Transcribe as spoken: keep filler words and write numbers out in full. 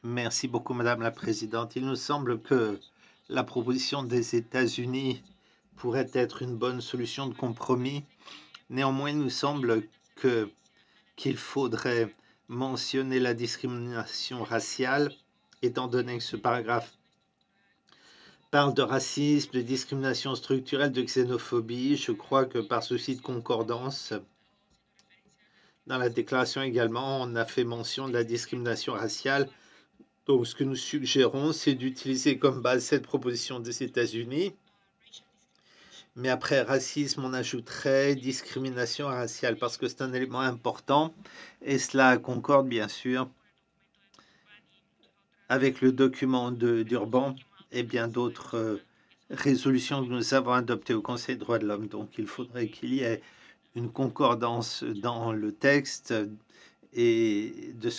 Merci beaucoup, Madame la Présidente. Il nous semble que la proposition des États-Unis pourrait être une bonne solution de compromis. Néanmoins, il nous semble que qu'il faudrait mentionner la discrimination raciale, étant donné que ce paragraphe parle de racisme, de discrimination structurelle, de xénophobie. Je crois que par souci de concordance, dans la déclaration également, on a fait mention de la discrimination raciale. Donc, ce que nous suggérons, c'est d'utiliser comme base cette proposition des États-Unis. Mais après racisme, on ajouterait discrimination raciale parce que c'est un élément important et cela concorde bien sûr avec le document de d'Urban et bien d'autres euh, résolutions que nous avons adoptées au Conseil des droits de l'homme. Donc, il faudrait qu'il y ait une concordance dans le texte et